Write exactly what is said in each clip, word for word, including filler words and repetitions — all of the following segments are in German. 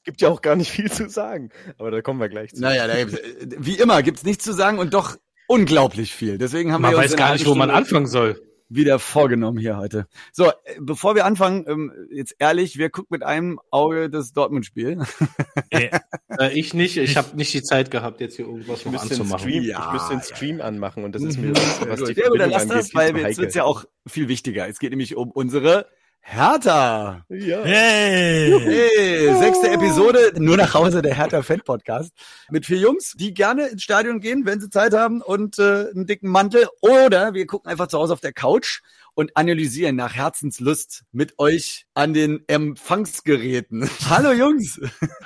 gibt ja auch gar nicht viel zu sagen. Aber da kommen wir gleich zu. Naja, da gibt's, wie immer gibt's nichts zu sagen und doch unglaublich viel. Deswegen haben man wir uns weiß gar nicht, wo man anfangen soll. Wieder vorgenommen hier heute. So, bevor wir anfangen, ähm, jetzt ehrlich, wer guckt mit einem Auge das Dortmund-Spiel? äh, ich nicht, ich habe nicht die Zeit gehabt, jetzt hier irgendwas ich noch müsste anzumachen. Stream, Ja, ich müsste den Stream ja. anmachen und das ist mir, was, was die Ja, oder Verbindung lass angeht, das, viel weil zu jetzt wird's heikel. ja auch viel wichtiger. Es geht nämlich um unsere Hertha. Ja. Hey! Hey, sechste Episode, nur nach Hause, der Hertha-Fan-Podcast. Mit vier Jungs, die gerne ins Stadion gehen, wenn sie Zeit haben und äh, einen dicken Mantel. Oder wir gucken einfach zu Hause auf der Couch und analysieren nach Herzenslust mit euch an den Empfangsgeräten. Hallo Jungs.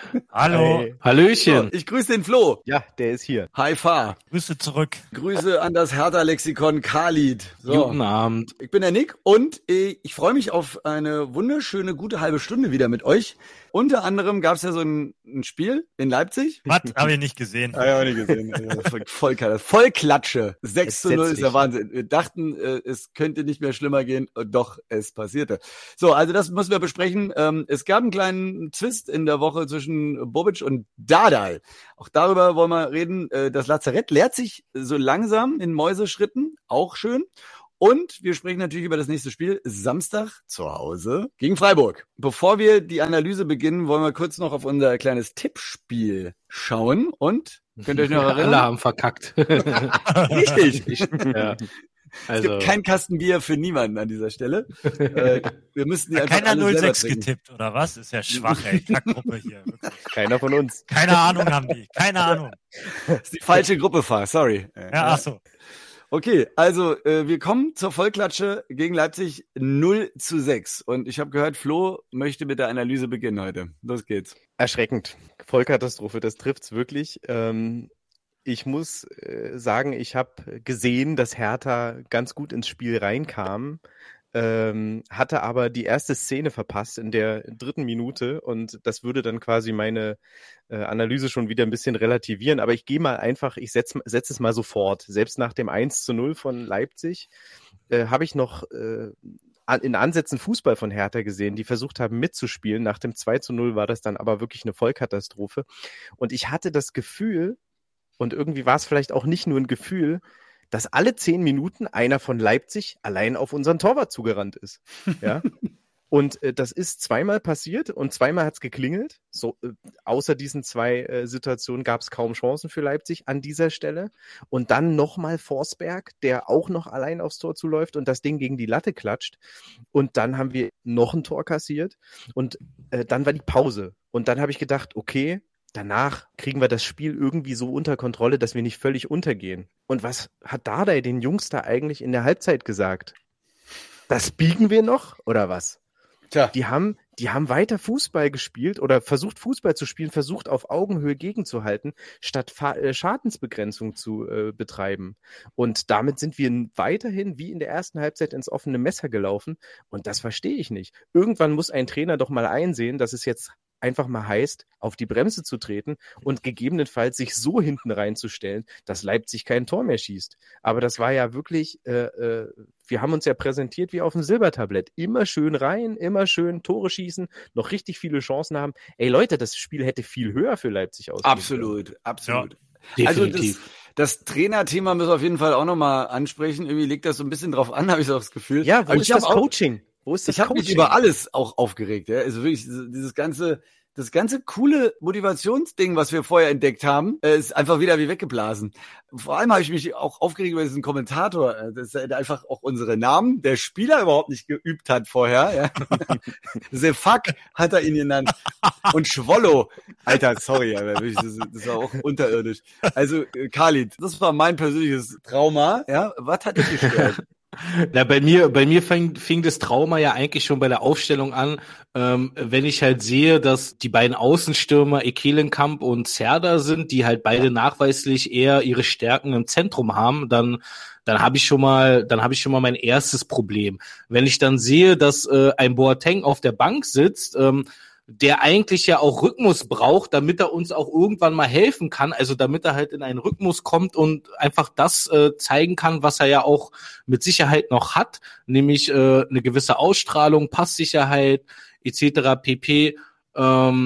Hallo. Hey. Hallöchen. So, ich grüße den Flo. Ja, der ist hier. Hi Fa. Grüße zurück. Grüße an das Hertha-Lexikon Khalid. So. Guten Abend. Ich bin der Nick und äh, ich freue mich auf eine wunderschöne, gute halbe Stunde wieder mit euch. Unter anderem gab es ja so ein, ein Spiel in Leipzig. Was? Habe ich nicht gesehen. Ah, ja, auch nicht gesehen. Voll, voll, voll Klatsche. sechs zu null ist der Wahnsinn. Wir dachten, äh, es könnte nicht mehr schlimmer gehen. Doch, es passierte. So, also das müssen wir besprechen. Ähm, es gab einen kleinen Zwist in der Woche zwischen Bobic und Dardai. Auch darüber wollen wir reden. Äh, das Lazarett leert sich so langsam in Mäuseschritten. Auch schön. Und wir sprechen natürlich über das nächste Spiel, Samstag zu Hause gegen Freiburg. Bevor wir die Analyse beginnen, wollen wir kurz noch auf unser kleines Tippspiel schauen. Und, könnt ihr euch noch erinnern? Alle haben verkackt. Richtig. Ich, ja. Es gibt kein Kasten Bier für niemanden an dieser Stelle. äh, wir müssten die Hat einfach keiner alle null selber sechs trinken. getippt, oder was? Ist ja schwach, ey. Kackgruppe hier. Wirklich. Keiner von uns. Keine Ahnung haben die. Keine Ahnung. Das ist die falsche Gruppe, Fahr, sorry. Ja, ach so. Okay, also äh, wir kommen zur Vollklatsche gegen Leipzig null zu sechs. Und ich habe gehört, Flo möchte mit der Analyse beginnen heute. Los geht's. Erschreckend. Vollkatastrophe, das trifft's wirklich. Ähm, ich muss äh, sagen, ich habe gesehen, dass Hertha ganz gut ins Spiel reinkam, ähm, hatte aber die erste Szene verpasst in der dritten Minute und das würde dann quasi meine äh, Analyse schon wieder ein bisschen relativieren. Aber ich gehe mal einfach, ich setze setz es mal so fort. Selbst nach dem eins zu null von Leipzig äh, habe ich noch äh, in Ansätzen Fußball von Hertha gesehen, die versucht haben mitzuspielen. Nach dem zwei zu null war das dann aber wirklich eine Vollkatastrophe. Und ich hatte das Gefühl, und irgendwie war es vielleicht auch nicht nur ein Gefühl, dass alle zehn Minuten einer von Leipzig allein auf unseren Torwart zugerannt ist. Ja. Und äh, das ist zweimal passiert und zweimal hat's geklingelt. So, äh, außer diesen zwei äh, Situationen gab es kaum Chancen für Leipzig an dieser Stelle. Und dann nochmal Forsberg, der auch noch allein aufs Tor zuläuft und das Ding gegen die Latte klatscht. Und dann haben wir noch ein Tor kassiert und äh, dann war die Pause. Und dann habe ich gedacht, okay, danach kriegen wir das Spiel irgendwie so unter Kontrolle, dass wir nicht völlig untergehen. Und was hat Dardai den Jungs da eigentlich in der Halbzeit gesagt? Das biegen wir noch oder was? Tja. Die haben, die haben weiter Fußball gespielt oder versucht Fußball zu spielen, versucht auf Augenhöhe gegenzuhalten, statt Fa- äh, Schadensbegrenzung zu äh, betreiben. Und damit sind wir weiterhin wie in der ersten Halbzeit ins offene Messer gelaufen. Und das verstehe ich nicht. Irgendwann muss ein Trainer doch mal einsehen, dass es jetzt einfach mal heißt, auf die Bremse zu treten und gegebenenfalls sich so hinten reinzustellen, dass Leipzig kein Tor mehr schießt. Aber das war ja wirklich, äh, äh, wir haben uns ja präsentiert wie auf dem Silbertablett. Immer schön rein, immer schön Tore schießen, noch richtig viele Chancen haben. Ey Leute, das Spiel hätte viel höher für Leipzig ausgehen können. Absolut, absolut. Ja, also definitiv. das, das Trainerthema müssen wir auf jeden Fall auch nochmal ansprechen. Irgendwie legt das so ein bisschen drauf an, habe ich so das Gefühl. Ja, wo Aber ist ich das hab auch- Coaching? Wo ist das Ich habe mich Coaching? über alles auch aufgeregt. Ja? Also wirklich, dieses dieses ganze, das ganze coole Motivationsding, was wir vorher entdeckt haben, äh, ist einfach wieder wie weggeblasen. Vor allem habe ich mich auch aufgeregt über diesen Kommentator, äh, dass er einfach auch unsere Namen der Spieler überhaupt nicht geübt hat vorher. Ja? The Fuck hat er ihn genannt. Und Schwollo. Alter, sorry, aber wirklich, das, das war auch unterirdisch. Also, äh, Khalid, das war mein persönliches Trauma. Ja, was hat dich gestört? Na, bei mir, bei mir fing, fing das Trauma ja eigentlich schon bei der Aufstellung an, ähm, wenn ich halt sehe, dass die beiden Außenstürmer Ekelenkamp und Serdar sind, die halt beide nachweislich eher ihre Stärken im Zentrum haben, dann dann habe ich schon mal, dann habe ich schon mal mein erstes Problem. Wenn ich dann sehe, dass äh, ein Boateng auf der Bank sitzt, ähm, der eigentlich ja auch Rhythmus braucht, damit er uns auch irgendwann mal helfen kann, also damit er halt in einen Rhythmus kommt und einfach das äh, zeigen kann, was er ja auch mit Sicherheit noch hat, nämlich äh, eine gewisse Ausstrahlung, Passsicherheit et cetera pp. Ähm,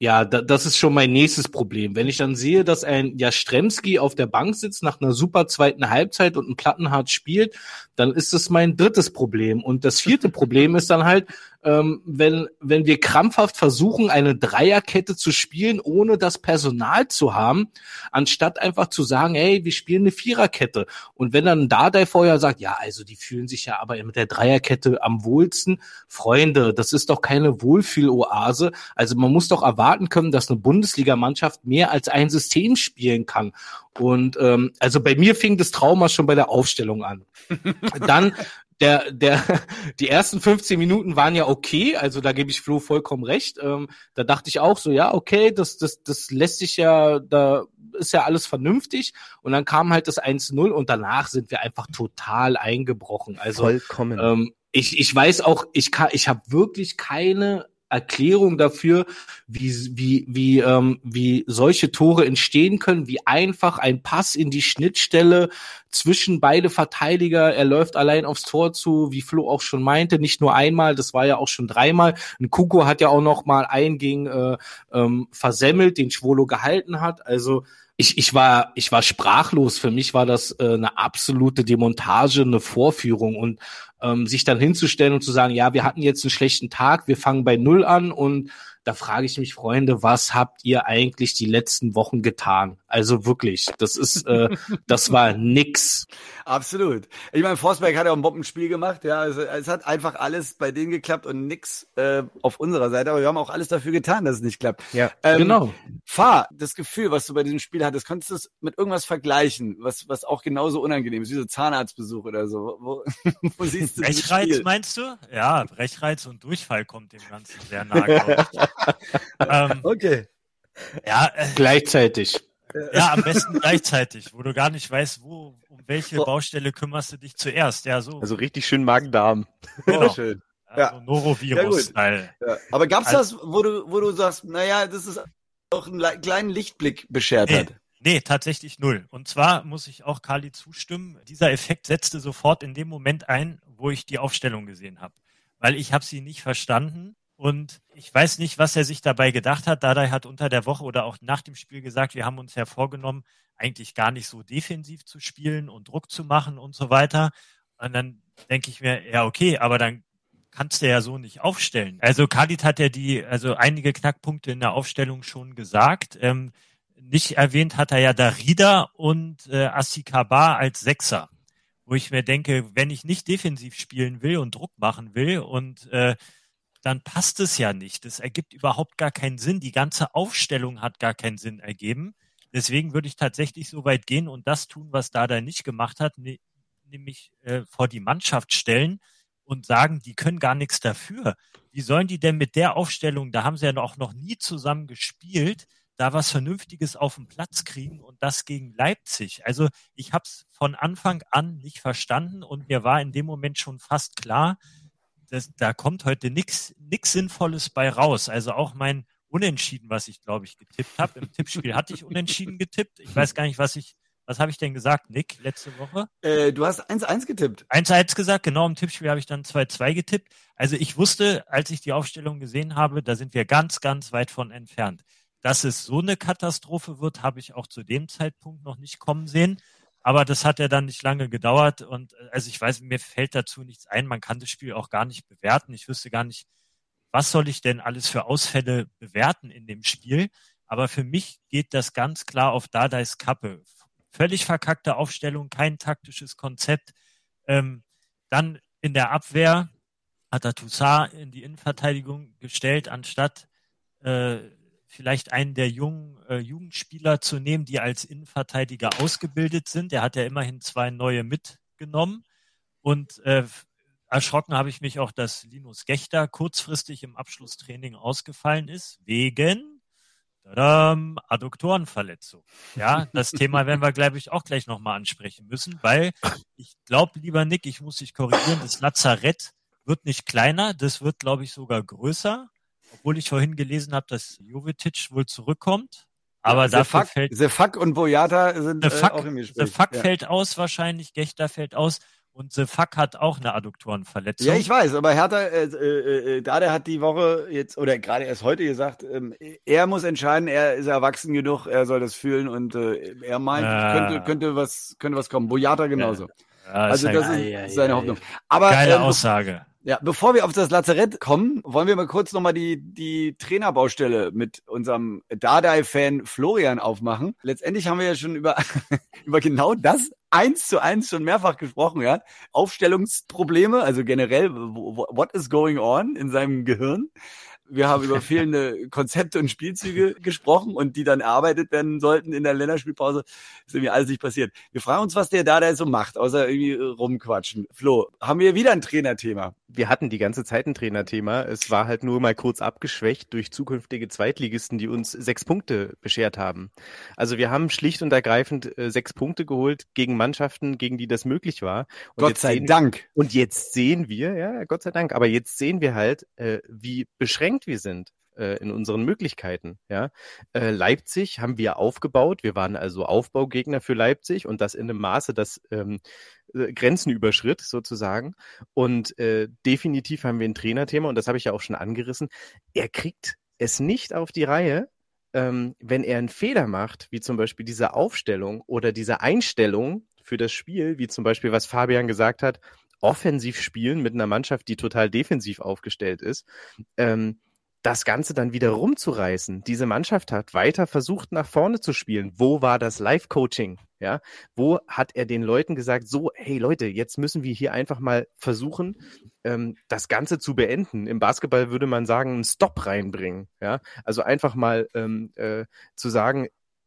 Ja, da, das ist schon mein nächstes Problem. Wenn ich dann sehe, dass ein Jastrzębski auf der Bank sitzt nach einer super zweiten Halbzeit und ein Plattenhardt spielt, dann ist das mein drittes Problem. Und das vierte Problem ist dann halt, ähm, wenn wenn wir krampfhaft versuchen, eine Dreierkette zu spielen, ohne das Personal zu haben, anstatt einfach zu sagen, hey, wir spielen eine Viererkette. Und wenn dann Dardai vorher sagt, ja, also die fühlen sich ja aber mit der Dreierkette am wohlsten. Freunde, das ist doch keine Wohlfühloase. Also man muss doch erwarten können, dass eine Bundesligamannschaft mehr als ein System spielen kann. Und ähm, also bei mir fing das Trauma schon bei der Aufstellung an. Dann der der die ersten fünfzehn Minuten waren ja okay, also da gebe ich Flo vollkommen recht. Ähm, da dachte ich auch so, ja, okay, das das das lässt sich ja, da ist ja alles vernünftig. Und dann kam halt das eins null und danach sind wir einfach total eingebrochen. Also Vollkommen. Ähm, ich ich weiß auch, ich kann ich habe wirklich keine Erklärung dafür, wie wie wie ähm, wie solche Tore entstehen können, wie einfach ein Pass in die Schnittstelle zwischen beide Verteidiger, er läuft allein aufs Tor zu, wie Flo auch schon meinte, nicht nur einmal, das war ja auch schon dreimal. Ein Kuko hat ja auch noch mal einen gegen äh, ähm, versemmelt, den Schwolo gehalten hat. Also ich ich war ich war sprachlos. Für mich war das äh, eine absolute Demontage, eine Vorführung und ähm, sich dann hinzustellen und zu sagen, ja, wir hatten jetzt einen schlechten Tag, wir fangen bei Null an und da frage ich mich, Freunde, was habt ihr eigentlich die letzten Wochen getan? Also wirklich, das ist, äh, das war nix. Absolut. Ich meine, Forsberg hat ja auch ein Bombenspiel gemacht. Ja, also es hat einfach alles bei denen geklappt und nix äh, auf unserer Seite. Aber wir haben auch alles dafür getan, dass es nicht klappt. Ja, ähm, genau. Fahr, das Gefühl, was du bei diesem Spiel hattest, konntest du es mit irgendwas vergleichen, was was auch genauso unangenehm ist, wie so Zahnarztbesuch oder so. Wo, wo siehst du dieses Brechreiz Spiel? meinst du? Ja, Brechreiz und Durchfall kommt dem Ganzen sehr nah, glaube ich. ähm, Okay. ja, äh, Gleichzeitig. ja, am besten gleichzeitig, wo du gar nicht weißt, wo, um welche Baustelle kümmerst du dich zuerst. Ja, so. Also richtig schön Magen-Darm. Sehr schön. Also ja. Norovirus-Style. Ja. Aber gab's Also- das, wo du wo du sagst, naja, das ist auch einen le- kleinen Lichtblick beschert Nee, hat? nee, tatsächlich null. Und zwar muss ich auch Kali zustimmen, dieser Effekt setzte sofort in dem Moment ein, wo ich die Aufstellung gesehen habe. Weil ich habe sie nicht verstanden und ich weiß nicht, was er sich dabei gedacht hat. Dardai hat unter der Woche oder auch nach dem Spiel gesagt, wir haben uns ja vorgenommen, eigentlich gar nicht so defensiv zu spielen und Druck zu machen und so weiter. Und dann denke ich mir, ja okay, aber dann kannst du ja so nicht aufstellen. Also Khalid hat ja die, also einige Knackpunkte in der Aufstellung schon gesagt. Ähm, nicht erwähnt hat er ja Darida und äh, Assikaba als Sechser, wo ich mir denke, wenn ich nicht defensiv spielen will und Druck machen will und äh, dann passt es ja nicht. Das ergibt überhaupt gar keinen Sinn. Die ganze Aufstellung hat gar keinen Sinn ergeben. Deswegen würde ich tatsächlich so weit gehen und das tun, was Dardai nicht gemacht hat, ne, nämlich äh, vor die Mannschaft stellen und sagen, die können gar nichts dafür. Wie sollen die denn mit der Aufstellung, da haben sie ja auch noch nie zusammen gespielt, da was Vernünftiges auf den Platz kriegen und das gegen Leipzig? Also ich habe es von Anfang an nicht verstanden und mir war in dem Moment schon fast klar, dass, da kommt heute nichts nix Sinnvolles bei raus. Also auch mein Unentschieden, was ich glaube ich getippt habe. Im Tippspiel hatte ich Unentschieden getippt. Ich weiß gar nicht, was ich, was habe ich denn gesagt, Nick, letzte Woche? Äh, du hast eins eins getippt. eins eins gesagt, genau, im Tippspiel habe ich dann zwei zwei getippt. Also ich wusste, als ich die Aufstellung gesehen habe, da sind wir ganz, ganz weit von entfernt. Dass es so eine Katastrophe wird, habe ich auch zu dem Zeitpunkt noch nicht kommen sehen. Aber das hat ja dann nicht lange gedauert und also ich weiß, mir fällt dazu nichts ein. Man kann das Spiel auch gar nicht bewerten. Ich wüsste gar nicht, was soll ich denn alles für Ausfälle bewerten in dem Spiel. Aber für mich geht das ganz klar auf Dardais Kappe. Völlig verkackte Aufstellung, kein taktisches Konzept. Ähm, dann in der Abwehr hat er Toussaint in die Innenverteidigung gestellt, anstatt äh, vielleicht einen der jungen äh, Jugendspieler zu nehmen, die als Innenverteidiger ausgebildet sind. Er hat ja immerhin zwei neue mitgenommen. Und äh, erschrocken habe ich mich auch, dass Linus Gächter kurzfristig im Abschlusstraining ausgefallen ist, wegen tadam, Adduktorenverletzung. Ja, das Thema werden wir, glaube ich, auch gleich nochmal ansprechen müssen, weil ich glaube, lieber Nick, ich muss dich korrigieren, das Lazarett wird nicht kleiner, das wird, glaube ich, sogar größer. Obwohl ich vorhin gelesen habe, dass Jovetic wohl zurückkommt. Aber ja, dafür Fuck, fällt... The Fuck und Boyata sind The äh, Fuck, auch im Gespräch. The Fuck ja. fällt aus wahrscheinlich, Gächter fällt aus. Und The Fuck hat auch eine Adduktorenverletzung. Ja, ich weiß, aber Hertha, äh, äh, Dada hat die Woche jetzt, oder gerade erst heute gesagt, ähm, er muss entscheiden, er ist erwachsen genug, er soll das fühlen und äh, er meint, Ah. könnte, könnte was, könnte was kommen. Boyata genauso. Ja, Also ist das ja, ist ei, ei, seine ei. Hoffnung. Aber geile ähm, Aussage. ja, bevor wir auf das Lazarett kommen, wollen wir mal kurz nochmal die, die Trainerbaustelle mit unserem Dardai-Fan Florian aufmachen. Letztendlich haben wir ja schon über, über genau das eins zu eins schon mehrfach gesprochen, ja. Aufstellungsprobleme, also generell, what is going on in seinem Gehirn? Wir haben über fehlende Konzepte und Spielzüge gesprochen und die dann erarbeitet werden sollten in der Länderspielpause. Ist irgendwie alles nicht passiert. Wir fragen uns, was der da da so macht, außer irgendwie rumquatschen. Flo, haben wir wieder ein Trainerthema? Wir hatten die ganze Zeit ein Trainerthema. Es war halt nur mal kurz abgeschwächt durch zukünftige Zweitligisten, die uns sechs Punkte beschert haben. Also wir haben schlicht und ergreifend äh, sechs Punkte geholt gegen Mannschaften, gegen die das möglich war. Und Gott jetzt sei sehen, Dank. Und jetzt sehen wir, ja, Gott sei Dank, aber jetzt sehen wir halt, äh, wie beschränkt wir sind äh, in unseren Möglichkeiten. Ja, äh, Leipzig haben wir aufgebaut. Wir waren also Aufbaugegner für Leipzig und das in einem Maße, das ähm, äh, Grenzen überschritt sozusagen. Und äh, definitiv haben wir ein Trainerthema und das habe ich ja auch schon angerissen. Er kriegt es nicht auf die Reihe, ähm, wenn er einen Fehler macht, wie zum Beispiel diese Aufstellung oder diese Einstellung für das Spiel, wie zum Beispiel, was Fabian gesagt hat, offensiv spielen mit einer Mannschaft, die total defensiv aufgestellt ist, ähm, das Ganze dann wieder rumzureißen. Diese Mannschaft hat weiter versucht, nach vorne zu spielen. Wo war das Live-Coaching? Ja, wo hat er den Leuten gesagt, so, hey Leute, jetzt müssen wir hier einfach mal versuchen, ähm, das Ganze zu beenden. Im Basketball würde man sagen, einen Stop reinbringen. Ja, also einfach mal ähm, äh, zu sagen,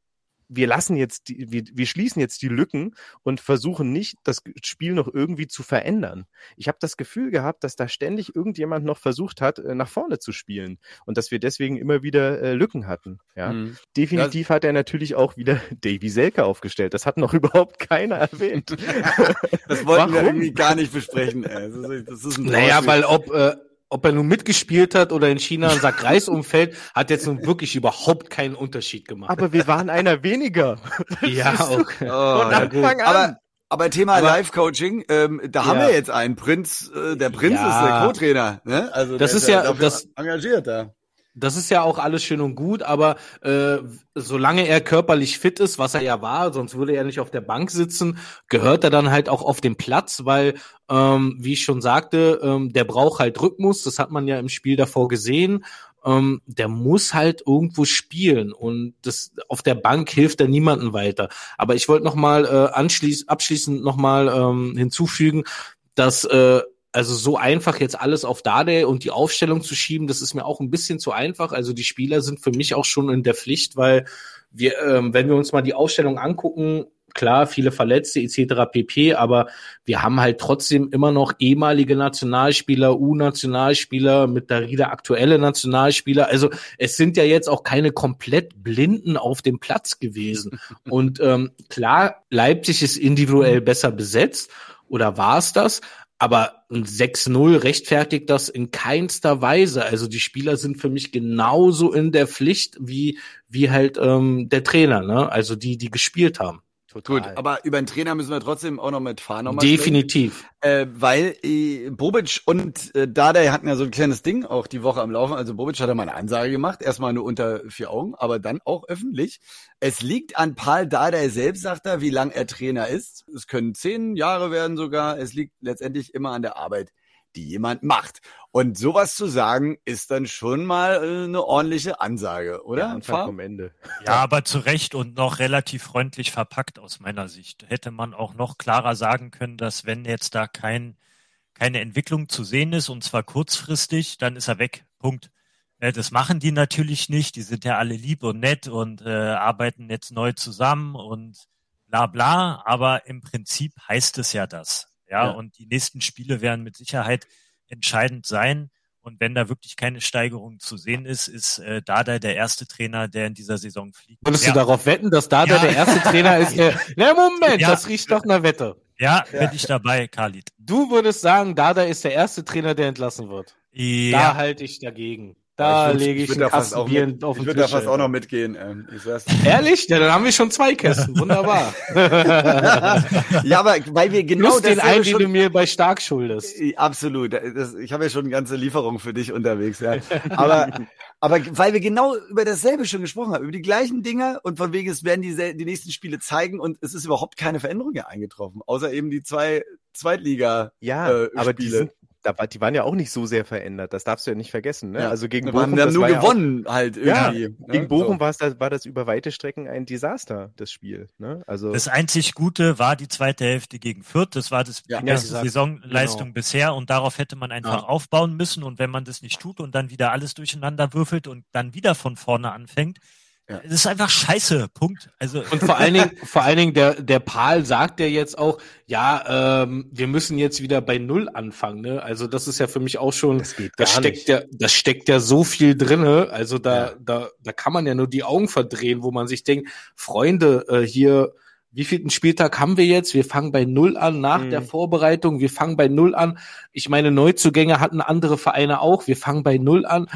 wir lassen jetzt, die, wir, wir schließen jetzt die Lücken und versuchen nicht, das Spiel noch irgendwie zu verändern. Ich habe das Gefühl gehabt, dass da ständig irgendjemand noch versucht hat, nach vorne zu spielen und dass wir deswegen immer wieder äh, Lücken hatten. Ja, mhm. Definitiv das hat er natürlich auch wieder Davy Selke aufgestellt. Das hat noch überhaupt keiner erwähnt. Das wollten wir irgendwie gar nicht besprechen. Ey. Das ist, das ist ein naja, weil ob äh, Ob er nun mitgespielt hat oder in China ein Sack Reis umfällt, hat jetzt nun wirklich überhaupt keinen Unterschied gemacht. Aber wir waren einer weniger. Ja, okay. Oh, Von Anfang an. Aber, aber Thema aber, Live-Coaching, ähm, da ja. haben wir jetzt einen Prinz, äh, der Prinz ja. ist der Co-Trainer. Ne? Also das ist ja, das engagiert da. Das ist ja auch alles schön und gut, aber äh, solange er körperlich fit ist, was er ja war, sonst würde er nicht auf der Bank sitzen, gehört er dann halt auch auf den Platz, weil, ähm, wie ich schon sagte, ähm, der braucht halt Rhythmus, das hat man ja im Spiel davor gesehen, ähm, der muss halt irgendwo spielen und das auf der Bank hilft er niemandem weiter. Aber ich wollte nochmal äh, anschließ, abschließend nochmal ähm, hinzufügen, dass äh, also so einfach jetzt alles auf Dardai und die Aufstellung zu schieben, das ist mir auch ein bisschen zu einfach. Also die Spieler sind für mich auch schon in der Pflicht, weil wir, ähm, wenn wir uns mal die Aufstellung angucken, klar, viele Verletzte et cetera pp., aber wir haben halt trotzdem immer noch ehemalige Nationalspieler, U-Nationalspieler, mit Darida aktuelle Nationalspieler. Also es sind ja jetzt auch keine komplett Blinden auf dem Platz gewesen. Und ähm, klar, Leipzig ist individuell besser besetzt, oder war es das? Aber ein sechs null rechtfertigt das in keinster Weise. Also die Spieler sind für mich genauso in der Pflicht wie wie halt ähm, der Trainer, ne? Also die, die gespielt haben. Total. Gut, aber über den Trainer müssen wir trotzdem auch noch mit Fahnen nochmal Definitiv. Äh, weil äh, Bobic und äh, Dardai hatten ja so ein kleines Ding auch die Woche am Laufen. Also Bobic hat ja mal eine Ansage gemacht, erstmal nur unter vier Augen, aber dann auch öffentlich. Es liegt an Paul Dardai selbst, sagt er, wie lang er Trainer ist. Es können zehn Jahre werden sogar. Es liegt letztendlich immer an der Arbeit, die jemand macht. Und sowas zu sagen, ist dann schon mal äh, eine ordentliche Ansage, oder? Ja, Anfang vom Ende. Ja, aber zu Recht und noch relativ freundlich verpackt aus meiner Sicht. Hätte man auch noch klarer sagen können, dass wenn jetzt da kein, keine Entwicklung zu sehen ist, und zwar kurzfristig, dann ist er weg. Punkt. Äh, das machen die natürlich nicht. Die sind ja alle lieb und nett und äh, arbeiten jetzt neu zusammen und bla bla. Aber im Prinzip heißt es ja das. Ja, ja. Und die nächsten Spiele werden mit Sicherheit entscheidend sein. Und wenn da wirklich keine Steigerung zu sehen ist, ist äh, Dardai der erste Trainer, der in dieser Saison fliegt. Würdest ja. du darauf wetten, dass Dardai ja. der erste Trainer ist? Der, na Moment, ja. das riecht doch einer Wette. Ja, ja, bin ich dabei, Khalid. Du würdest sagen, Dardai ist der erste Trainer, der entlassen wird. Ja. Da halte ich dagegen. Da ich würd, lege ich, ich einen Kasten Bier mit, auf den Ich würde da fast auch noch mitgehen. Ähm, ich sag's. Ehrlich? Ja, dann haben wir schon zwei Kästen. Wunderbar. Ja, aber weil wir genau Plus das den einen, den du mir bei Stark schuldest. Absolut. Das, ich habe ja schon eine ganze Lieferung für dich unterwegs. Ja. Aber, aber weil wir genau über dasselbe schon gesprochen haben, über die gleichen Dinge und von wegen, es werden die, die nächsten Spiele zeigen und es ist überhaupt keine Veränderung ja eingetroffen, außer eben die zwei Zweitliga Ja, äh, aber die sind die waren ja auch nicht so sehr verändert, das darfst du ja nicht vergessen. Ne? Ja. Also gegen wir Bochum, haben, wir haben das nur war gewonnen ja auch, halt irgendwie. Ja, ne? gegen Bochum so. war, es, war das über weite Strecken ein Desaster, das Spiel. Ne? Also das einzig Gute war die zweite Hälfte gegen Fürth, das war das ja, die beste gesagt, Saisonleistung genau. bisher und darauf hätte man einfach ja. aufbauen müssen und wenn man das nicht tut und dann wieder alles durcheinander würfelt und dann wieder von vorne anfängt, Ja. das ist einfach scheiße, Punkt. Also und vor allen Dingen, vor allen Dingen der der Pahl sagt ja jetzt auch, ja, ähm, wir müssen jetzt wieder bei Null anfangen. Ne? Also das ist ja für mich auch schon, das, geht das gar steckt nicht. ja, das steckt ja so viel drinne. Also da Ja. da da kann man ja nur die Augen verdrehen, wo man sich denkt, Freunde, äh, hier, wie vielten Spieltag haben wir jetzt? Wir fangen bei Null an nach Mhm. der Vorbereitung. Wir fangen bei Null an. Ich meine, Neuzugänge hatten andere Vereine auch. Wir fangen bei Null an.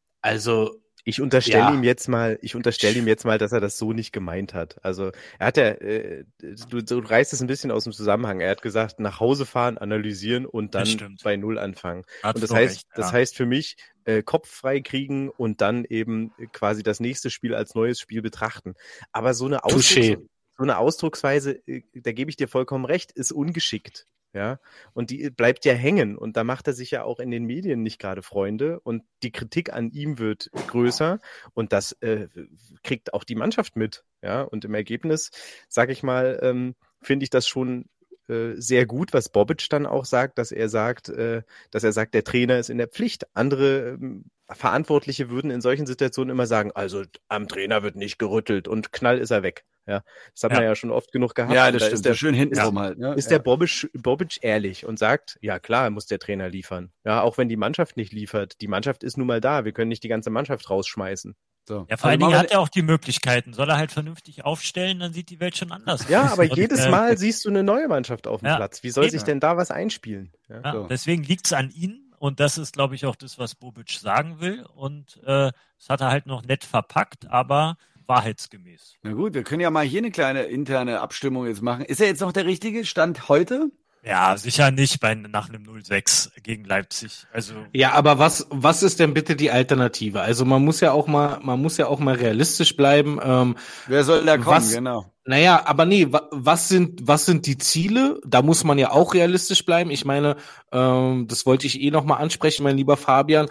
Also Ich unterstelle Ja. ihm jetzt mal, ich unterstelle ihm jetzt mal, dass er das so nicht gemeint hat. Also er hat ja, äh, du, du reißt es ein bisschen aus dem Zusammenhang. Er hat gesagt, nach Hause fahren, analysieren und dann stimmt. bei Null anfangen. Hat Und das Flo heißt, recht, das ja. heißt für mich, äh, Kopf frei kriegen und dann eben quasi das nächste Spiel als neues Spiel betrachten. Aber so eine Touché. Ausdrucks, so eine Ausdrucksweise, äh, da gebe ich dir vollkommen recht, ist ungeschickt. Ja, und die bleibt ja hängen und da macht er sich ja auch in den Medien nicht gerade Freunde und die Kritik an ihm wird größer und das äh, kriegt auch die Mannschaft mit. Ja, und im Ergebnis, sage ich mal, ähm, finde ich das schon äh, sehr gut, was Bobic dann auch sagt, dass er sagt, äh, dass er sagt, der Trainer ist in der Pflicht. Andere ähm, Verantwortliche würden in solchen Situationen immer sagen, also am Trainer wird nicht gerüttelt und knall ist er weg. Ja, das hat Ja. man ja schon oft genug gehabt. Ja, Und das da stimmt. ist der, so schön hinten ja. rum halt. Ne? ist ja. der Bobic, Bobic ehrlich und sagt, ja klar, muss der Trainer liefern. Ja, auch wenn die Mannschaft nicht liefert. Die Mannschaft ist nun mal da. Wir können nicht die ganze Mannschaft rausschmeißen. So. Ja, vor allen Also Dingen machen hat er auch die Möglichkeiten. Soll er halt vernünftig aufstellen, dann sieht die Welt schon anders Ja, aus. aber Und, jedes äh, Mal siehst du eine neue Mannschaft auf dem ja, Platz. Wie soll eben. sich denn da was einspielen? Ja. Ja, So. deswegen liegt's an ihm und das ist, glaube ich, auch das, was Bobic sagen will. Und äh, das hat er halt noch nett verpackt, aber wahrheitsgemäß. Na gut, wir können ja mal hier eine kleine interne Abstimmung jetzt machen. Ist er jetzt noch der richtige Stand heute? Ja, sicher nicht bei nach einem null sechs gegen Leipzig. Also Ja, aber was was ist denn bitte die Alternative? Also man muss ja auch mal man muss ja auch mal realistisch bleiben. Ähm, Wer soll da kommen? Was- Genau. Naja, aber nee, wa- was sind was sind die Ziele? Da muss man ja auch realistisch bleiben. Ich meine, ähm, das wollte ich eh noch mal ansprechen, mein lieber Fabian.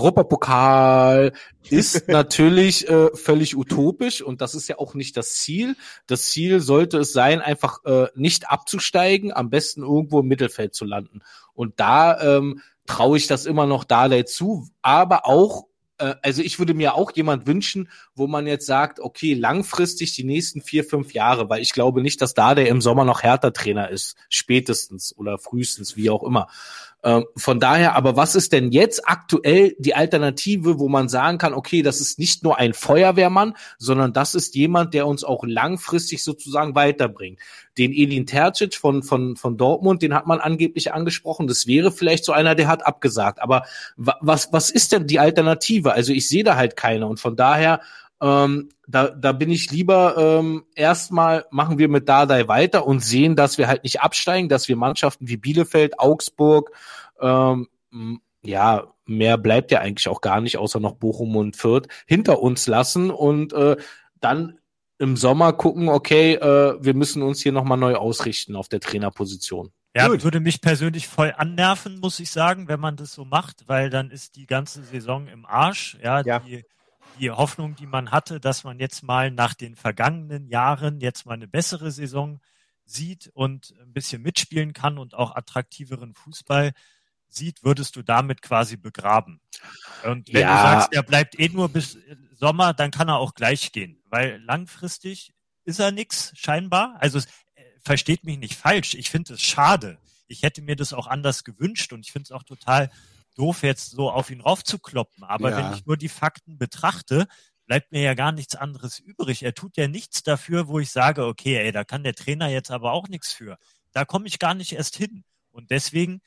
Europapokal ist natürlich äh, völlig utopisch und das ist ja auch nicht das Ziel. Das Ziel sollte es sein, einfach äh, nicht abzusteigen, am besten irgendwo im Mittelfeld zu landen. Und da ähm, traue ich das immer noch Dardai zu, aber auch also ich würde mir auch jemand wünschen, wo man jetzt sagt, okay, langfristig die nächsten vier, fünf Jahre, weil ich glaube nicht, dass da der im Sommer noch Hertha-Trainer ist, spätestens oder frühestens, wie auch immer. Ähm, von daher, aber was ist denn jetzt aktuell die Alternative, wo man sagen kann, okay, das ist nicht nur ein Feuerwehrmann, sondern das ist jemand, der uns auch langfristig sozusagen weiterbringt. Den Edin Terzic von, von, von Dortmund, den hat man angeblich angesprochen. Das wäre vielleicht so einer, der hat abgesagt. Aber wa- was, was ist denn die Alternative? Also ich sehe da halt keine. Und von daher, ähm, da, da bin ich lieber, ähm, erstmal machen wir mit Dardai weiter und sehen, dass wir halt nicht absteigen, dass wir Mannschaften wie Bielefeld, Augsburg, ähm, m- ja, mehr bleibt ja eigentlich auch gar nicht, außer noch Bochum und Fürth, hinter uns lassen und äh, dann im Sommer gucken, okay, äh, wir müssen uns hier nochmal neu ausrichten auf der Trainerposition. ja, Gut. würde mich persönlich voll annerven, muss ich sagen, wenn man das so macht, weil dann ist die ganze Saison im Arsch. Ja, Ja. die die Hoffnung, die man hatte, dass man jetzt mal nach den vergangenen Jahren jetzt mal eine bessere Saison sieht und ein bisschen mitspielen kann und auch attraktiveren Fußball sieht, würdest du damit quasi begraben. Und wenn Ja. du sagst, er bleibt eh nur bis Sommer, dann kann er auch gleich gehen, weil langfristig ist er nix, scheinbar. Also es, äh, versteht mich nicht falsch, ich finde es schade. Ich hätte mir das auch anders gewünscht und ich finde es auch total doof, jetzt so auf ihn raufzukloppen. Aber Ja. wenn ich nur die Fakten betrachte, bleibt mir ja gar nichts anderes übrig. Er tut ja nichts dafür, wo ich sage, okay, ey, da kann der Trainer jetzt aber auch nichts für. Da komme ich gar nicht erst hin. Und deswegen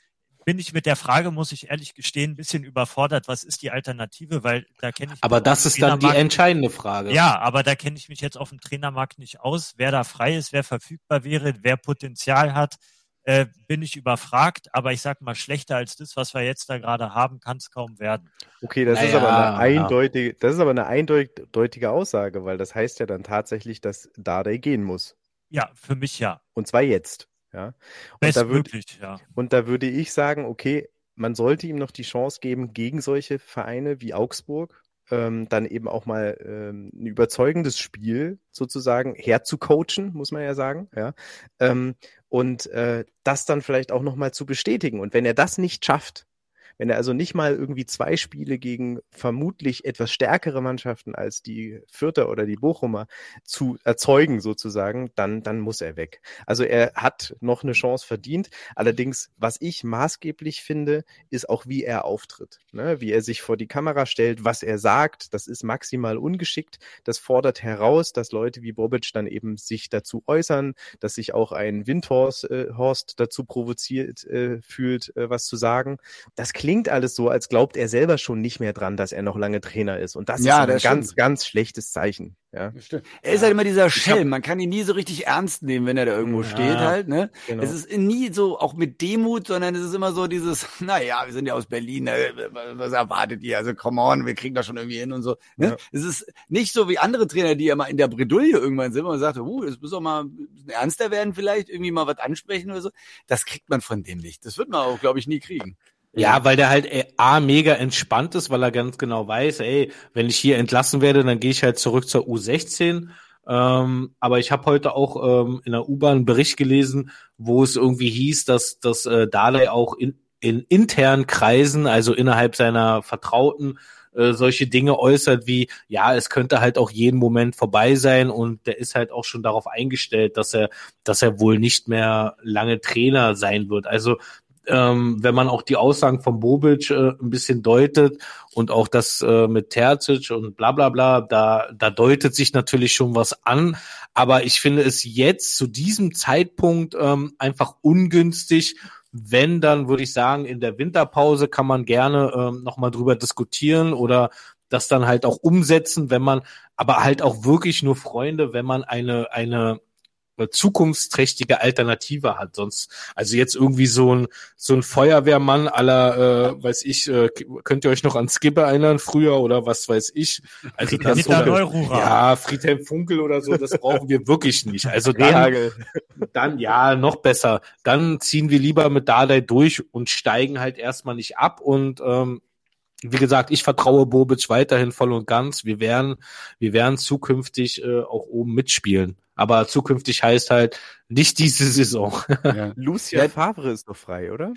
bin ich mit der Frage, muss ich ehrlich gestehen, ein bisschen überfordert. Was ist die Alternative? Weil da kenne ich. Aber das ist dann die entscheidende Frage. Ja, aber da kenne ich mich jetzt auf dem Trainermarkt nicht aus. Wer da frei ist, wer verfügbar wäre, wer Potenzial hat, äh, bin ich überfragt. Aber ich sag mal, schlechter als das, was wir jetzt da gerade haben, kann es kaum werden. Okay, das naja, ist aber eine eindeutige, das ist aber eine eindeutige Aussage, weil das heißt ja dann tatsächlich, dass Dardai gehen muss. Ja, für mich ja. Und zwar jetzt. Ja. Und da, würd, ja. und da würde ich sagen, okay, man sollte ihm noch die Chance geben, gegen solche Vereine wie Augsburg ähm, dann eben auch mal ähm, ein überzeugendes Spiel sozusagen herzucoachen, muss man ja sagen. Ja. Ähm, und äh, das dann vielleicht auch nochmal zu bestätigen. Und wenn er das nicht schafft, wenn er also nicht mal irgendwie zwei Spiele gegen vermutlich etwas stärkere Mannschaften als die Fürther oder die Bochumer zu erzeugen sozusagen, dann, dann muss er weg. Also er hat noch eine Chance verdient. Allerdings, was ich maßgeblich finde, ist auch, wie er auftritt. Ne? Wie er sich vor die Kamera stellt, was er sagt, das ist maximal ungeschickt. Das fordert heraus, dass Leute wie Bobic dann eben sich dazu äußern, dass sich auch ein Windhorst äh, Horst dazu provoziert äh, fühlt, äh, was zu sagen. Das klingt Klingt alles so, als glaubt er selber schon nicht mehr dran, dass er noch lange Trainer ist. Und das ja, ist ein das ganz, stimmt. ganz schlechtes Zeichen. Ja. Er ist halt immer dieser Schelm. Man kann ihn nie so richtig ernst nehmen, wenn er da irgendwo ja, steht halt. Ne? Genau. Es ist nie so, auch mit Demut, sondern es ist immer so dieses, naja, wir sind ja aus Berlin, ne? Was erwartet ihr? Also come on, wir kriegen das schon irgendwie hin und so. Ne? Ja. Es ist nicht so wie andere Trainer, die ja mal in der Bredouille irgendwann sind und sagt, uh, das muss doch mal ein bisschen ernster werden vielleicht, irgendwie mal was ansprechen oder so. Das kriegt man von dem nicht. Das wird man auch, glaube ich, nie kriegen. Ja, weil der halt ey, A, mega entspannt ist, weil er ganz genau weiß, ey, wenn ich hier entlassen werde, dann gehe ich halt zurück zur U sechzehn. Ähm, aber ich habe heute auch ähm, in der U-Bahn einen Bericht gelesen, wo es irgendwie hieß, dass, dass äh, Dardai auch in, in internen Kreisen, also innerhalb seiner Vertrauten, äh, solche Dinge äußert wie, ja, es könnte halt auch jeden Moment vorbei sein, und der ist halt auch schon darauf eingestellt, dass er, dass er wohl nicht mehr lange Trainer sein wird. Also Ähm, wenn man auch die Aussagen von Bobic äh, ein bisschen deutet und auch das äh, mit Terzic und bla bla bla, da, da deutet sich natürlich schon was an, aber ich finde es jetzt zu diesem Zeitpunkt ähm, einfach ungünstig. Wenn, dann würde ich sagen, in der Winterpause kann man gerne ähm, nochmal drüber diskutieren oder das dann halt auch umsetzen, wenn man, aber halt auch wirklich nur Freunde, wenn man eine, eine zukunftsträchtige Alternative hat. Sonst, also jetzt irgendwie so ein so ein Feuerwehrmann aller, äh, weiß ich, äh, könnt ihr euch noch an Skipper erinnern früher oder was weiß ich? Also das oder, ja, Friedhelm Funkel oder so, das brauchen wir wirklich nicht. Also dann, dann ja, noch besser. Dann ziehen wir lieber mit Dardai durch und steigen halt erstmal nicht ab. Und ähm, wie gesagt, ich vertraue Bobic weiterhin voll und ganz. Wir werden, wir werden zukünftig äh, auch oben mitspielen. Aber zukünftig heißt halt nicht diese Saison. Ja. Lucien ja. Favre ist doch frei, oder?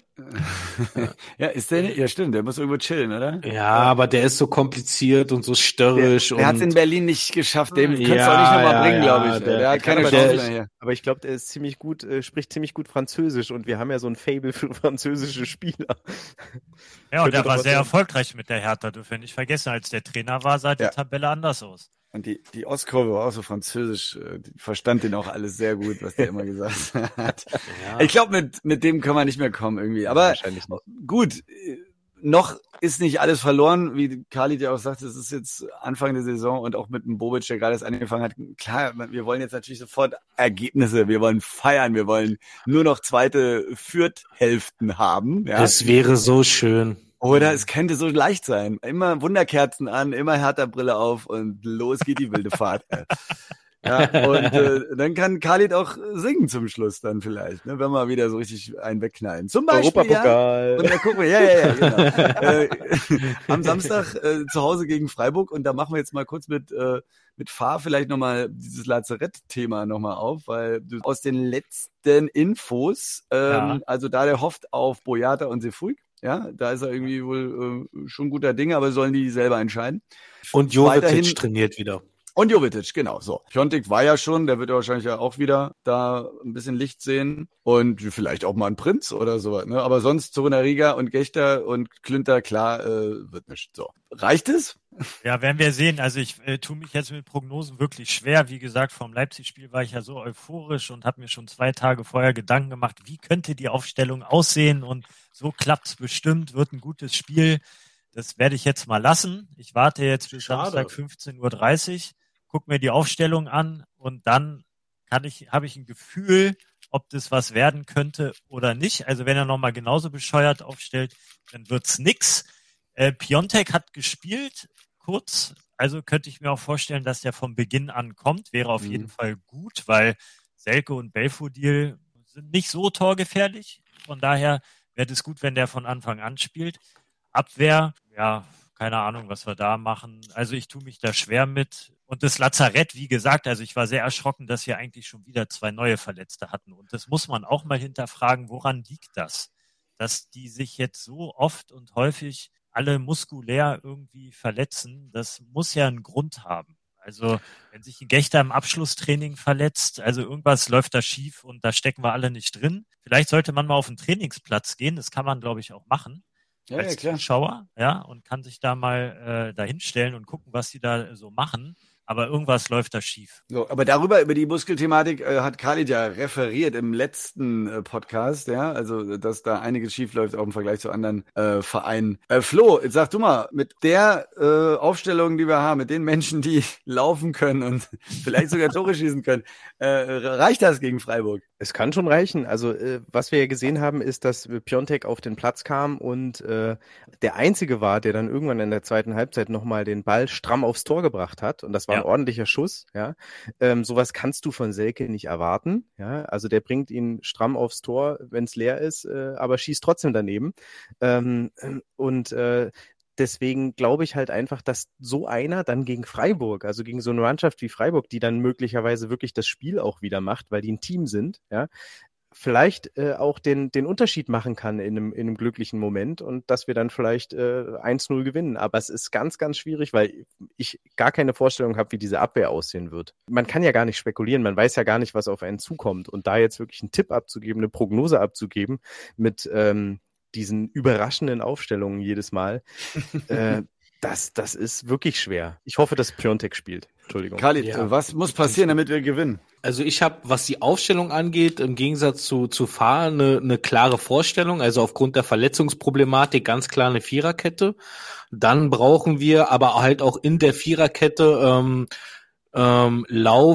Ja, ist der nicht? Ja, stimmt, der muss irgendwo chillen, oder? Ja, aber der ist so kompliziert und so störrisch. Der, der und hat es in Berlin nicht geschafft, dem ja, kannst du auch nicht nochmal ja, bringen, glaube ich. Der, der hat keine Chance mehr hier. Aber ich glaube, der ist ziemlich gut, äh, spricht ziemlich gut Französisch, und wir haben ja so ein Faible für französische Spieler. Ja, und der war sehr erfolgreich mit der Hertha, dürfen wir nicht vergessen. Als der Trainer war, sah die ja. Tabelle anders aus. Und die, die Ostkurve war auch so französisch, die verstand den auch alles sehr gut, was der immer gesagt hat. Ja. Ich glaube, mit, mit dem können wir nicht mehr kommen irgendwie. Aber wahrscheinlich noch. Gut, noch ist nicht alles verloren, wie Khalid ja auch sagt, es ist jetzt Anfang der Saison und auch mit dem Bobic, der gerade erst angefangen hat. Klar, wir wollen jetzt natürlich sofort Ergebnisse, wir wollen feiern, wir wollen nur noch zweite Fürth-Hälften haben. Ja. Das wäre so schön. Oder es könnte so leicht sein. Immer Wunderkerzen an, immer Hertha-Brille auf und los geht die wilde Fahrt. Ja, und äh, dann kann Khalid auch singen zum Schluss dann vielleicht, ne, wenn wir wieder so richtig einen wegknallen. Zum Beispiel, ja. Und dann gucken wir, ja, ja, ja, genau. äh, am Samstag äh, zu Hause gegen Freiburg, und da machen wir jetzt mal kurz mit äh, mit Fahr vielleicht nochmal dieses Lazarett-Thema nochmal auf, weil du aus den letzten Infos, ähm, ja. also da der hofft auf Boyata und Sefuig. Ja, da ist er irgendwie wohl äh, schon guter Dinge, aber sollen die selber entscheiden. Und Jovetic trainiert wieder. Und Jovetic, genau, so. Piontek war ja schon, der wird ja wahrscheinlich ja auch wieder da ein bisschen Licht sehen. Und vielleicht auch mal ein Prinz oder sowas, ne? Aber sonst Torunariga und Gechter und Klünter, klar, äh, wird nicht. So. Reicht es? Ja, werden wir sehen. Also ich äh, tue mich jetzt mit Prognosen wirklich schwer. Wie gesagt, vom Leipzig-Spiel war ich ja so euphorisch und habe mir schon zwei Tage vorher Gedanken gemacht, wie könnte die Aufstellung aussehen, und so klappt's bestimmt, wird ein gutes Spiel. Das werde ich jetzt mal lassen. Ich warte jetzt bis Schade. Samstag fünfzehn Uhr dreißig, guck mir die Aufstellung an und dann kann ich, habe ich ein Gefühl, ob das was werden könnte oder nicht. Also wenn er nochmal genauso bescheuert aufstellt, dann wird's nix. Äh, Piontek hat gespielt, kurz. Also könnte ich mir auch vorstellen, dass der von Beginn an kommt. Wäre auf mhm. jeden Fall gut, weil Selke und Belfodil sind nicht so torgefährlich. Von daher wäre es gut, wenn der von Anfang an spielt. Abwehr, ja, keine Ahnung, was wir da machen. Also ich tue mich da schwer mit. Und das Lazarett, wie gesagt, also ich war sehr erschrocken, dass wir eigentlich schon wieder zwei neue Verletzte hatten. Und das muss man auch mal hinterfragen, woran liegt das? Dass die sich jetzt so oft und häufig alle muskulär irgendwie verletzen, das muss ja einen Grund haben. Also wenn sich ein Gechter im Abschlusstraining verletzt, also irgendwas läuft da schief und da stecken wir alle nicht drin. Vielleicht sollte man mal auf den Trainingsplatz gehen, das kann man, glaube ich, auch machen. Ja, als ja, klar. Zuschauer, ja, und kann sich da mal äh, da hinstellen und gucken, was die da so machen. Aber irgendwas läuft da schief. So, aber darüber, über die Muskelthematik äh, hat Khalid ja referiert im letzten äh, Podcast, ja, also dass da einiges schief läuft, auch im Vergleich zu anderen äh, Vereinen. Äh, Flo, jetzt sag du mal, mit der äh, Aufstellung, die wir haben, mit den Menschen, die laufen können und vielleicht sogar Tore schießen können, äh, reicht das gegen Freiburg? Es kann schon reichen. Also äh, was wir ja gesehen haben, ist, dass Piontek auf den Platz kam und äh, der Einzige war, der dann irgendwann in der zweiten Halbzeit nochmal den Ball stramm aufs Tor gebracht hat. Und das war ja ein ordentlicher Schuss. Ja, ähm, sowas kannst du von Selke nicht erwarten. Ja, also der bringt ihn stramm aufs Tor, wenn es leer ist, äh, aber schießt trotzdem daneben. Ähm, und äh, Deswegen glaube ich halt einfach, dass so einer dann gegen Freiburg, also gegen so eine Mannschaft wie Freiburg, die dann möglicherweise wirklich das Spiel auch wieder macht, weil die ein Team sind, ja, vielleicht äh, auch den den Unterschied machen kann in einem, in einem glücklichen Moment und dass wir dann vielleicht äh, eins null gewinnen. Aber es ist ganz, ganz schwierig, weil ich gar keine Vorstellung habe, wie diese Abwehr aussehen wird. Man kann ja gar nicht spekulieren, man weiß ja gar nicht, was auf einen zukommt. Und da jetzt wirklich einen Tipp abzugeben, eine Prognose abzugeben mit ähm, diesen überraschenden Aufstellungen jedes Mal, äh, das, das ist wirklich schwer. Ich hoffe, dass Piontek spielt. Entschuldigung. Khalid, ja. Was muss passieren, damit wir gewinnen? Also ich habe, was die Aufstellung angeht, im Gegensatz zu zu Fahr eine, eine klare Vorstellung. Also aufgrund der Verletzungsproblematik ganz klar eine Viererkette. Dann brauchen wir aber halt auch in der Viererkette ähm, ähm,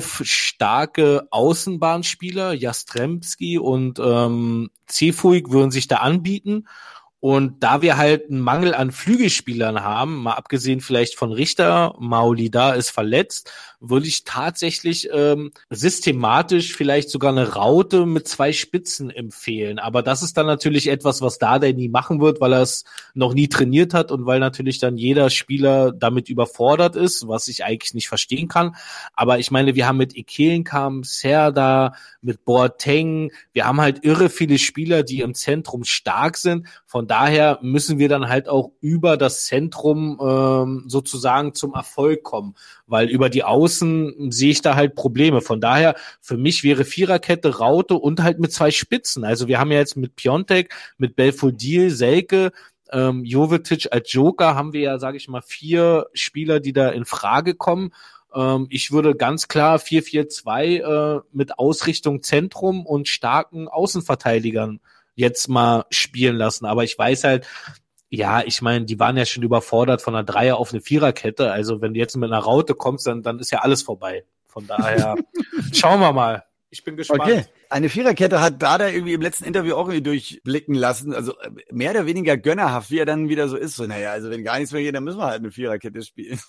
laufstarke Außenbahnspieler. Jastremski und ähm, Cefuig würden sich da anbieten. Und da wir halt einen Mangel an Flügelspielern haben, mal abgesehen vielleicht von Richter, Maolida ist verletzt, würde ich tatsächlich ähm, systematisch vielleicht sogar eine Raute mit zwei Spitzen empfehlen. Aber das ist dann natürlich etwas, was Dardai nie machen wird, weil er es noch nie trainiert hat und weil natürlich dann jeder Spieler damit überfordert ist, was ich eigentlich nicht verstehen kann. Aber ich meine, wir haben mit Ekelenkamp, Serda, mit Boateng, wir haben halt irre viele Spieler, die im Zentrum stark sind. Von daher müssen wir dann halt auch über das Zentrum ähm, sozusagen zum Erfolg kommen, weil über die Außen sehe ich da halt Probleme. Von daher, für mich wäre Viererkette, Raute und halt mit zwei Spitzen. Also wir haben ja jetzt mit Piontek, mit Belfodil, Selke, ähm, Jovetic als Joker haben wir ja, sage ich mal, vier Spieler, die da in Frage kommen. Ähm, ich würde ganz klar vier vier zwei äh, mit Ausrichtung Zentrum und starken Außenverteidigern jetzt mal spielen lassen. Aber ich weiß halt, ja, ich meine, die waren ja schon überfordert von einer Dreier auf eine Viererkette. Also wenn du jetzt mit einer Raute kommst, dann, dann ist ja alles vorbei. Von daher schauen wir mal. Ich bin gespannt. Okay. Eine Viererkette hat Dardai irgendwie im letzten Interview auch irgendwie durchblicken lassen. Also mehr oder weniger gönnerhaft, wie er dann wieder so ist. So, naja, also wenn gar nichts mehr geht, dann müssen wir halt eine Viererkette spielen.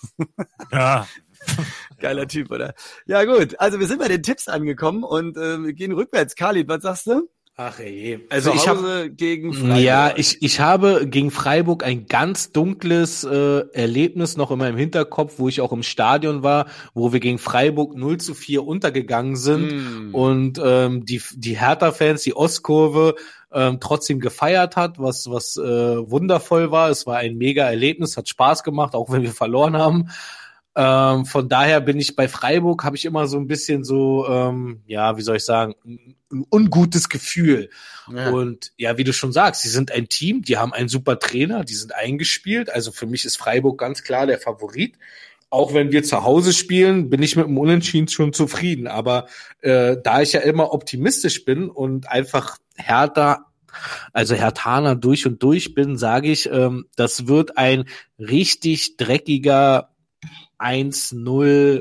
Ja. Geiler Typ, oder? Ja gut, also wir sind bei den Tipps angekommen und äh, wir gehen rückwärts. Khalid, was sagst du? Ach ey. Also Zu ich Hause habe gegen Freiburg. Ja, ich ich habe gegen Freiburg ein ganz dunkles äh, Erlebnis noch in meinem Hinterkopf, wo ich auch im Stadion war, wo wir gegen Freiburg null zu vier untergegangen sind mm. und ähm, die die Hertha-Fans, die Ostkurve ähm, trotzdem gefeiert hat, was was äh, wundervoll war. Es war ein mega Erlebnis, hat Spaß gemacht, auch wenn wir verloren haben. Ähm, von daher bin ich bei Freiburg, habe ich immer so ein bisschen so, ähm, ja, wie soll ich sagen, ein, ein ungutes Gefühl. Ja. Und ja, wie du schon sagst, sie sind ein Team, die haben einen super Trainer, die sind eingespielt. Also für mich ist Freiburg ganz klar der Favorit. Auch wenn wir zu Hause spielen, bin ich mit dem Unentschieden schon zufrieden. Aber äh, da ich ja immer optimistisch bin und einfach Hertha, also Herthaner durch und durch bin, sage ich, ähm, das wird ein richtig dreckiger eins null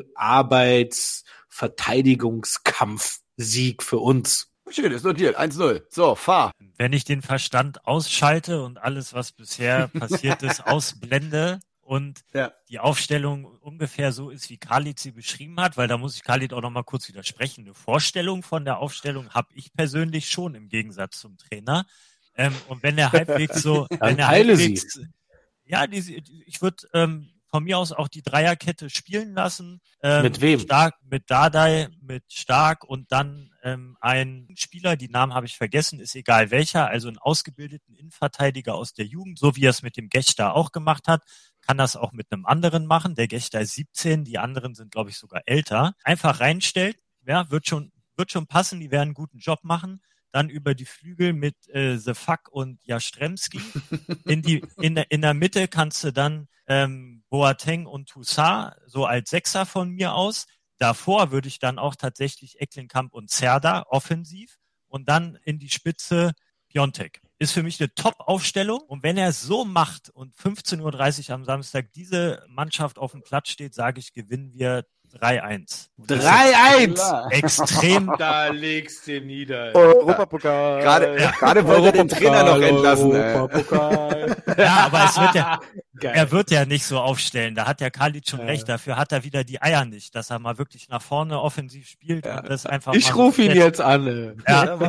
Arbeitsverteidigungskampf-Sieg für uns. Schön, ist notiert. eins null. So, fahr. Wenn ich den Verstand ausschalte und alles, was bisher passiert ist, ausblende und ja. die Aufstellung ungefähr so ist, wie Khalid sie beschrieben hat, weil da muss ich Khalid auch noch mal kurz widersprechen. Eine Vorstellung von der Aufstellung habe ich persönlich schon im Gegensatz zum Trainer. Ähm, und wenn er halbwegs so, wenn er halbwegs, sie. ja, die, ich würde ähm, von mir aus auch die Dreierkette spielen lassen. Ähm, mit wem? Stark, mit Dardai, mit Stark und dann ähm, ein Spieler, die Namen habe ich vergessen, ist egal welcher, also einen ausgebildeten Innenverteidiger aus der Jugend, so wie er es mit dem Gechter auch gemacht hat, kann das auch mit einem anderen machen. Der Gechter ist siebzehn, die anderen sind, glaube ich, sogar älter. Einfach reinstellt, ja, wird schon, wird schon passen, die werden einen guten Job machen. Dann über die Flügel mit äh, The Fuck und Jastremski. In die in der in der Mitte kannst du dann ähm, Boateng und Toussaint so als Sechser von mir aus. Davor würde ich dann auch tatsächlich Eklenkamp und Serdar offensiv und dann in die Spitze Piontek. Ist für mich eine Top-Aufstellung und wenn er es so macht und fünfzehn Uhr dreißig am Samstag diese Mannschaft auf dem Platz steht, sage ich, gewinnen wir drei eins. drei eins! Extrem. Da legst du nieder. Europapokal. Gerade, ja. gerade wollte er den Trainer noch entlassen. Europapokal. Ja, aber es wird ja, Geil. Er wird ja nicht so aufstellen. Da hat der Khalid schon ja. recht. Dafür hat er wieder die Eier nicht, dass er mal wirklich nach vorne offensiv spielt ja. und das einfach Ich rufe ihn jetzt an. Ja,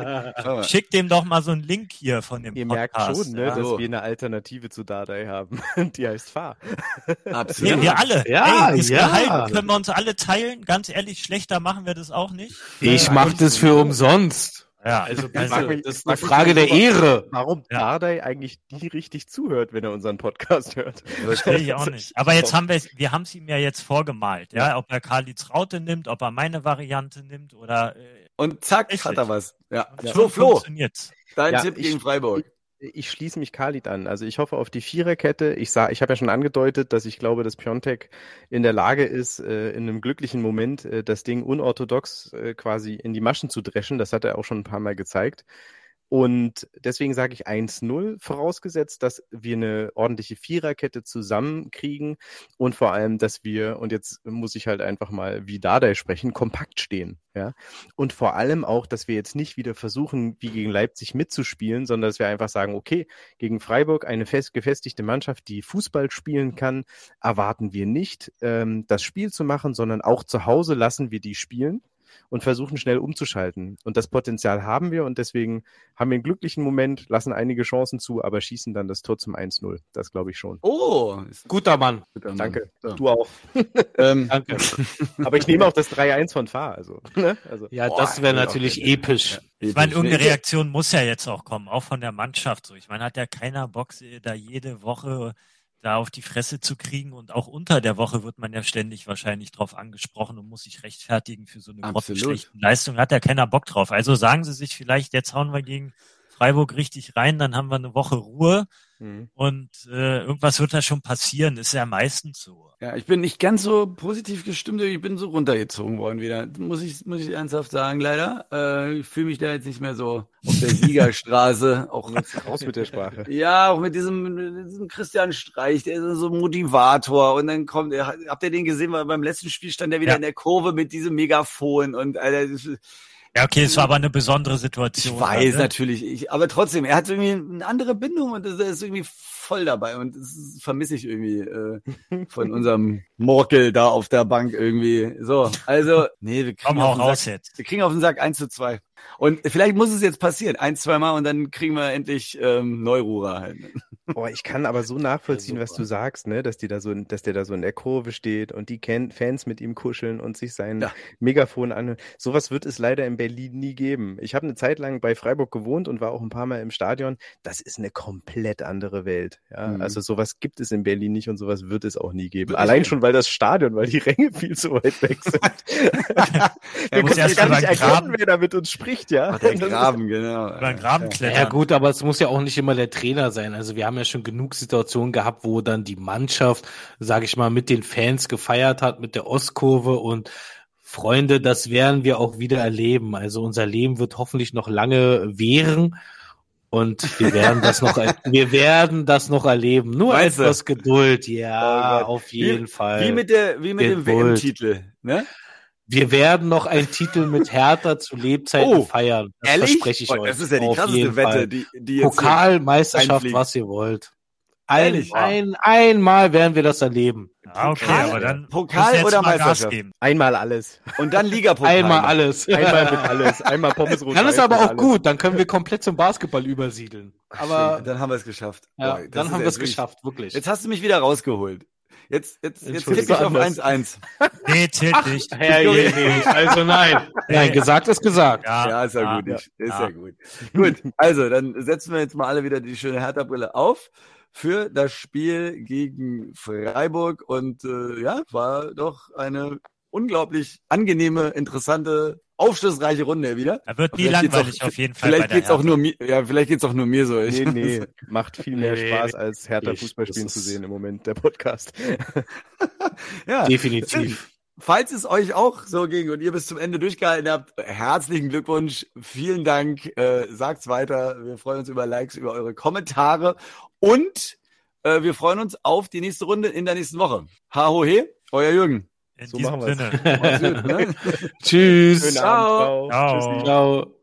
ja, schick dem doch mal so einen Link hier von dem Ihr Podcast. Merkt schon, ne, ja. dass wir eine Alternative zu Dardai haben. Die heißt Fahr. Absolut. Nee, wir alle. Ja, Ey, das ja. Gehalt können wir uns alle teilen. Ganz ehrlich, schlechter machen wir das auch nicht. Ich mach das für umsonst. Ja, also, also also das ist eine Frage der Ehre. Warum ja. Dardai eigentlich nie richtig zuhört, wenn er unseren Podcast hört. Verstehe ich auch nicht. Aber jetzt haben wir es, wir haben es ihm ja jetzt vorgemalt, ja, ja. ob er Khalids Raute nimmt, ob er meine Variante nimmt oder. Äh, Und zack, richtig. Hat er was. Ja. ja. Flo, Flo. Dein ja, Tipp ich, gegen Freiburg. Ich, ich schließe mich Khalid an. Also ich hoffe auf die Viererkette. Ich sah, ich habe ja schon angedeutet, dass ich glaube, dass Piontek in der Lage ist, äh, in einem glücklichen Moment äh, das Ding unorthodox äh, quasi in die Maschen zu dreschen. Das hat er auch schon ein paar Mal gezeigt. Und deswegen sage ich eins null, vorausgesetzt, dass wir eine ordentliche Viererkette zusammenkriegen und vor allem, dass wir, und jetzt muss ich halt einfach mal wie Dardai sprechen, kompakt stehen. Ja? Und vor allem auch, dass wir jetzt nicht wieder versuchen, wie gegen Leipzig mitzuspielen, sondern dass wir einfach sagen, okay, gegen Freiburg eine fest gefestigte Mannschaft, die Fußball spielen kann, erwarten wir nicht, ähm, das Spiel zu machen, sondern auch zu Hause lassen wir die spielen und versuchen schnell umzuschalten. Und das Potenzial haben wir und deswegen haben wir einen glücklichen Moment, lassen einige Chancen zu, aber schießen dann das Tor zum eins null. Das glaube ich schon. Oh, guter Mann. Guter Mann. Danke. So. Du auch. ähm, Danke. Aber ich nehme auch das drei eins von Fahr. Also, ne? also, ja, das wäre natürlich auch, episch. Ja. Ich meine, irgendeine Reaktion muss ja jetzt auch kommen, auch von der Mannschaft. So, ich meine, hat ja keiner Bock, da jede Woche da auf die Fresse zu kriegen und auch unter der Woche wird man ja ständig wahrscheinlich drauf angesprochen und muss sich rechtfertigen für so eine grottenschlechte Leistung. Hat ja keiner Bock drauf. Also sagen Sie sich vielleicht, jetzt hauen wir gegen Freiburg richtig rein, dann haben wir eine Woche Ruhe mhm. und äh, irgendwas wird da schon passieren. Ist ja meistens so. Ja, ich bin nicht ganz so positiv gestimmt, ich bin so runtergezogen worden wieder. Muss ich, muss ich ernsthaft sagen, leider. Äh, ich fühle mich da jetzt nicht mehr so auf der Siegerstraße. Auch raus mit der Sprache. Ja, auch mit diesem, mit diesem Christian Streich, der ist so ein Motivator. Und dann kommt, habt ihr den gesehen, weil beim letzten Spiel stand er wieder ja. in der Kurve mit diesem Megafon und Alter, das, ja, okay, es war aber eine besondere Situation. Ich weiß, ne? natürlich. Ich, aber trotzdem, er hat irgendwie eine andere Bindung und er ist irgendwie voll dabei. Und das vermisse ich irgendwie äh, von unserem Morkel da auf der Bank irgendwie. So, also, nee, wir kriegen, Komm auf auch den raus Sack, jetzt. wir kriegen auf den Sack eins zu zwei. Und vielleicht muss es jetzt passieren, ein, zwei Mal und dann kriegen wir endlich ähm, Neururer halt. Boah, ich kann aber so nachvollziehen, was du sagst, ne, dass die da so, dass der da so in der Kurve steht und die Fans mit ihm kuscheln und sich sein Ja. Megafon anhören. Sowas wird es leider in Berlin nie geben. Ich habe eine Zeit lang bei Freiburg gewohnt und war auch ein paar Mal im Stadion. Das ist eine komplett andere Welt. Ja, Mhm. also sowas gibt es in Berlin nicht und sowas wird es auch nie geben. Wird Allein nicht schon, weil das Stadion, weil die Ränge viel zu weit weg sind. Wir muss können erst gar über nicht den erkennen, Graben- wer da mit uns spricht, ja. Der Graben, genau. Über den Graben Ja klettern. gut, aber es muss ja auch nicht immer der Trainer sein. Also wir haben ja schon genug Situationen gehabt, wo dann die Mannschaft, sage ich mal, mit den Fans gefeiert hat, mit der Ostkurve und Freunde, das werden wir auch wieder erleben. Also unser Leben wird hoffentlich noch lange währen und wir werden das noch, wir werden das noch erleben. Nur Meinst du? etwas Geduld, ja, Oh Gott. auf jeden wie, Fall. Wie mit der, wie mit dem W Geduld. M-Titel, ne? Wir werden noch einen Titel mit Hertha zu Lebzeiten Oh, feiern. Das Ehrlich? verspreche ich Oh, euch. das ist ja die Auf krasseste jeden Wette, Fall. die, die jetzt hier Pokalmeisterschaft, einfliegt. was ihr wollt. Ein, Ehrlich? ein, einmal werden wir das erleben. Ah, okay, Pokal- aber dann Pokal musst du jetzt oder mal Gas Meisterschaft? geben. Einmal alles. Und dann Ligapokal. Einmal alles. Einmal mit alles. Einmal Pommes rot. Dann ist aber auch gut. Dann können wir komplett zum Basketball übersiedeln. Aber dann haben wir es geschafft. ja, Boah, das dann ist haben wir jetzt es wirklich- geschafft, wirklich. Jetzt hast du mich wieder rausgeholt. Jetzt, jetzt, jetzt Entschuldigung. tippe ich auf Anders. eins eins. Nee, zählt nicht. Herrje, nee, also nein. Nein, gesagt ist gesagt. Ja, Ja, ist ja, ja, gut. Ist ja. ja. gut. Gut, also dann setzen wir jetzt mal alle wieder die schöne Hertha-Brille auf für das Spiel gegen Freiburg. Und äh, ja, war doch eine unglaublich angenehme, interessante, aufschlussreiche Runde wieder. Da wird nie Vielleicht geht's langweilig auch, auf jeden Fall. bei Vielleicht der geht's auch Hertha. nur mir, ja, vielleicht geht's auch nur mir so. Ich, Nee, nee, macht viel mehr Nee, Spaß, als Hertha ich- Fußball spielen das zu ist- sehen im Moment, der Podcast. ja, Definitiv. Falls es euch auch so ging und ihr bis zum Ende durchgehalten habt, herzlichen Glückwunsch, vielen Dank, äh, sagt's weiter, wir freuen uns über Likes, über eure Kommentare und äh, wir freuen uns auf die nächste Runde in der nächsten Woche. Ha ho he, euer Jürgen. In So diesem machen wir's. Sinne. Macht's gut, ne? Tschüss. Schönen Ciao. Abend, Frau. Ciao. Tschüssi. Ciao.